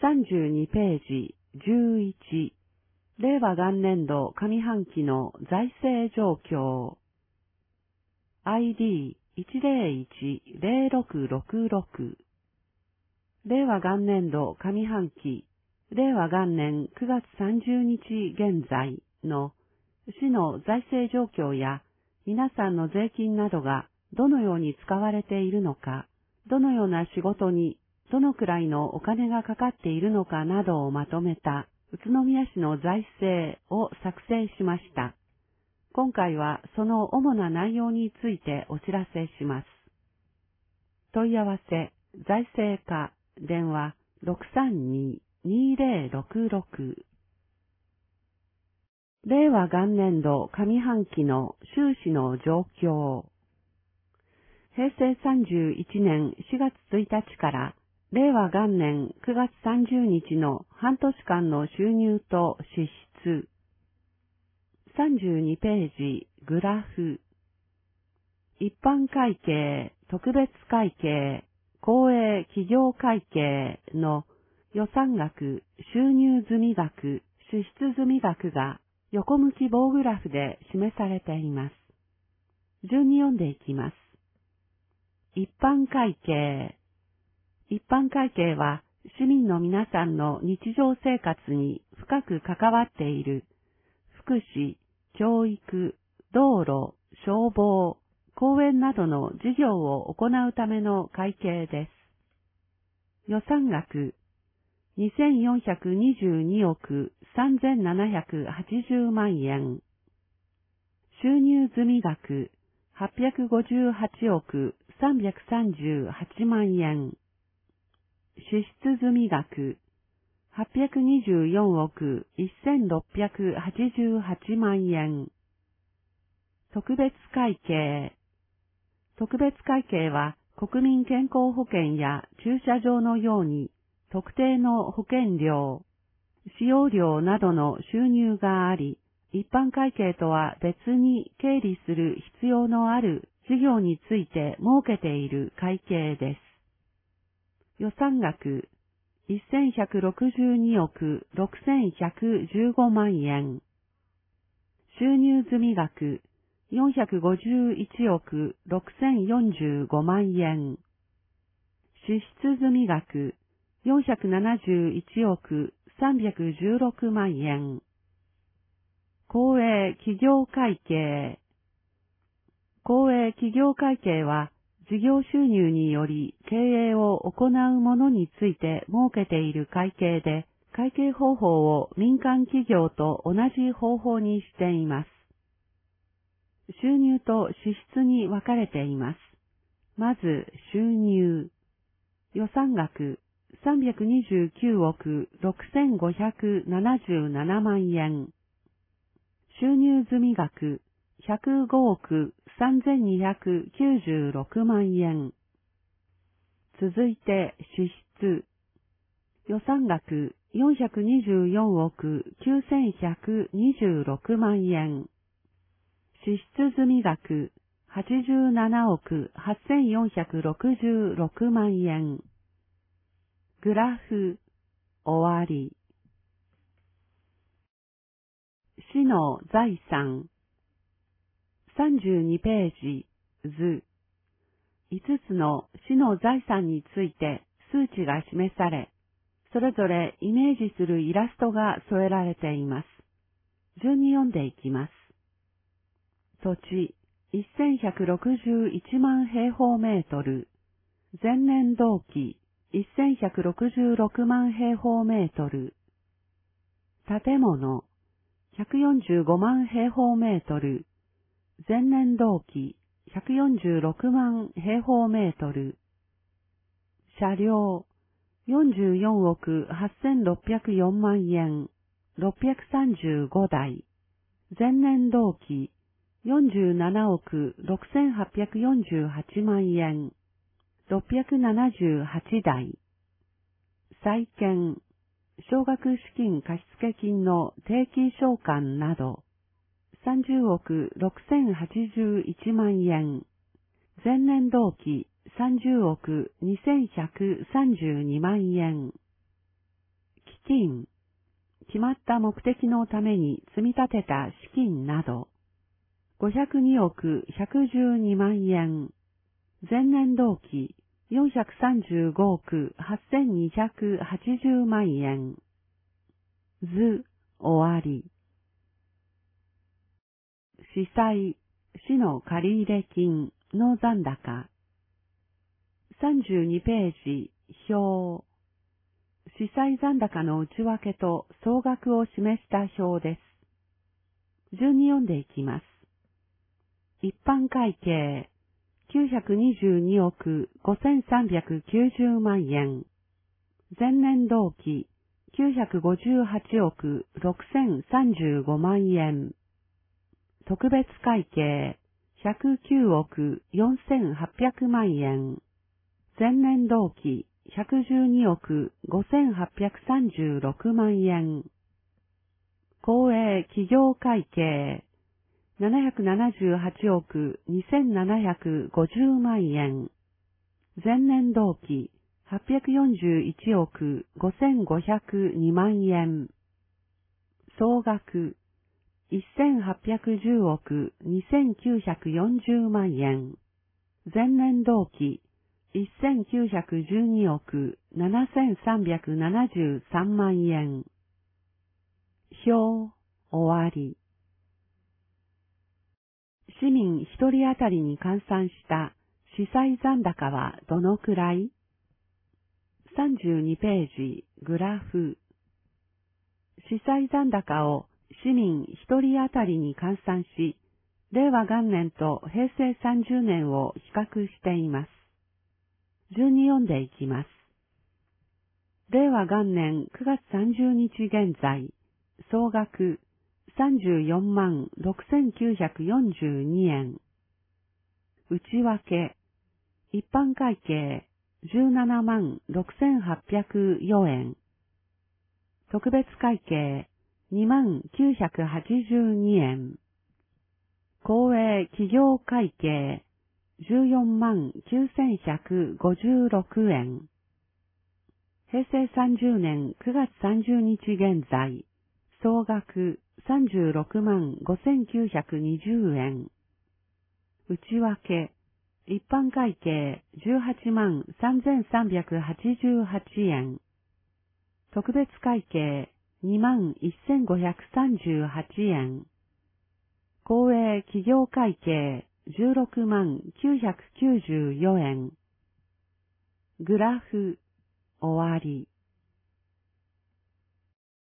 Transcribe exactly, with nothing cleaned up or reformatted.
さんじゅうにページじゅういち、令和元年度上半期の財政状況。アイディーいちゼロいちゼロろくろくろく。令和元年度上半期、令和元年くがつさんじゅうにち現在の市の財政状況や皆さんの税金などがどのように使われているのか、どのような仕事にどのくらいのお金がかかっているのかなどをまとめた宇都宮市の財政を作成しました。今回はその主な内容についてお知らせします。問い合わせ、財政課、電話 ろくさんに にゼロろくろく。令和元年度上半期の収支の状況。平成さんじゅういちねんしがつついたちから令和元年くがつさんじゅうにちの半年間の収入と支出。さんじゅうにページ、グラフ。一般会計、特別会計、公営企業会計の予算額、収入済額、支出済額が横向き棒グラフで示されています。順に読んでいきます。一般会計。一般会計は市民の皆さんの日常生活に深く関わっている福祉、教育、道路、消防、公園などの事業を行うための会計です。予算額にせんよんひゃくにじゅうにおくさんぜんななひゃくはちじゅうまんえん。収入済額はっぴゃくごじゅうはちおくさんびゃくさんじゅうはちまんえん。支出済額はっぴゃくにじゅうよんおくせんろっぴゃくはちじゅうはちまんえん。特別会計。特別会計は国民健康保険や駐車場のように特定の保険料、使用料などの収入があり、一般会計とは別に経理する必要のある事業について設けている会計です。予算額せんひゃくろくじゅうにおくろくせんひゃくじゅうごまんえん。収入済額よんひゃくごじゅういちおくろくせんよんじゅうごまんえん。支出済額よんひゃくななじゅういちおくさんびゃくじゅうろくまんえん。公営企業会計。公営企業会計は事業収入により経営を行うものについて設けている会計で、会計方法を民間企業と同じ方法にしています。収入と支出に分かれています。まず収入。予算額さんびゃくにじゅうきゅうおくろくせんごひゃくななじゅうななまんえん。収入済額ひゃくごおくさんぜんにひゃくきゅうじゅうろくまんえん。続いて支出。予算額よんひゃくにじゅうよんおくきゅうせんひゃくにじゅうろくまんえん。支出済額はちじゅうななおくはっせんよんひゃくろくじゅうろくまんえん。グラフ、終わり。市の財産。さんじゅうにページ、図。いつつの市の財産について数値が示され、それぞれイメージするイラストが添えられています。順に読んでいきます。土地、せんひゃくろくじゅういちまん平方メートル。前年同期、せんひゃくろくじゅうろくまん平方メートル。建物、ひゃくよんじゅうごまん平方メートル。前年同期、ひゃくよんじゅうろくまん平方メートル。車両、よんじゅうよんおくはっせんろっぴゃくよんまんえん、ろっぴゃくさんじゅうごだい。前年同期、よんじゅうななおくろくせんはっぴゃくよんじゅうはちまんえん、ろっぴゃくななじゅうはちだい。債券、奨学資金貸付金の定期償還など、さんじゅうおくろくせんはちじゅういちまんえん。前年同期さんじゅうおくにせんひゃくさんじゅうにまんえん。 金、決まった目的のために積み立てた資金など、ごひゃくにおくひゃくじゅうにまんえん、前年同期よんひゃくさんじゅうごおくはっせんにひゃくはちじゅうまんえん。図、終わり。司祭、市の借入金の残高。さんじゅうにページ、表。司祭残高の内訳と総額を示した表です。順に読んでいきます。一般会計、きゅうひゃくにじゅうにおくごせんさんびゃくきゅうじゅうまんえん。前年同期、きゅうひゃくごじゅうはちおくろくせんさんじゅうごまんえん。特別会計、ひゃくきゅうおくよんせんはっぴゃくまんえん。前年同期、ひゃくじゅうにおくごせんはっぴゃくさんじゅうろくまんえん。公営企業会計、ななひゃくななじゅうはちおくにせんななひゃくごじゅうまんえん。前年同期、はっぴゃくよんじゅういちおくごせんごひゃくにまんえん。総額、せんはっぴゃくじゅうおくにせんきゅうひゃくよんじゅうまんえん。前年同期、せんきゅうひゃくじゅうにおくななせんさんびゃくななじゅうさんまんえん。表、終わり。市民一人当たりに換算した司祭残高はどのくらい？さんじゅうにページ、グラフ。司祭残高を市民一人当たりに換算し、令和元年と平成さんじゅうねんを比較しています。順に読んでいきます。令和元年くがつさんじゅうにち現在、総額さんじゅうよんまんろくせんきゅうひゃくよんじゅうにえん。内訳、一般会計じゅうななまんろくせんはっぴゃくよえん。特別会計にまんきゅうひゃくはちじゅうにえん。公営企業会計じゅうよんまんきゅうせんひゃくごじゅうろくえん。平成さんじゅうねんくがつさんじゅうにち現在、総額さんじゅうろくまんごせんきゅうひゃくにじゅうえん。内訳、一般会計じゅうはちまんさんぜんさんびゃくはちじゅうはちえん。特別会計にまんせんごひゃくさんじゅうはちえん。公営企業会計じゅうろくまんきゅうひゃくきゅうじゅうよえん。グラフ、終わり。